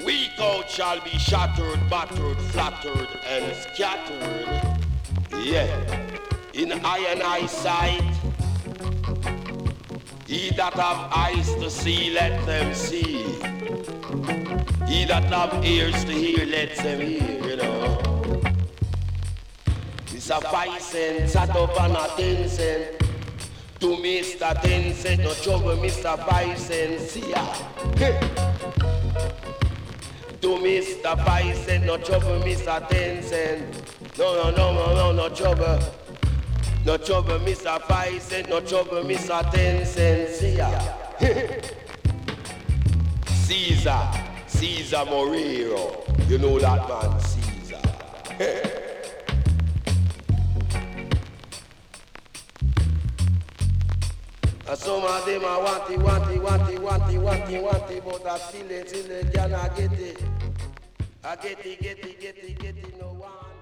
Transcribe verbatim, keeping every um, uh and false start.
weak out shall be shattered, battered, flattered, and scattered. Yeah, in eye and eyesight, he that have eyes to see, let them see. He that have ears to hear, let them hear, you know. It's a five cent, sat up on a ten cent. To Mister Ten Cent, no trouble, Mister Five Cent, see ya. Hey. To Mister Five Cent, no trouble, Mister Ten Cent. No, no, no, no, no, no trouble. No trouble, Mister Five Cent, no trouble, Mister Ten Cent, see ya. Hey. Caesar, Caesar Morero, you know that man, Caesar. Hey. Some of them are want it, want it, want it, want it, want it, want it, but I still it, still it, cannot get it. I get it, get it, get it, get it, no one.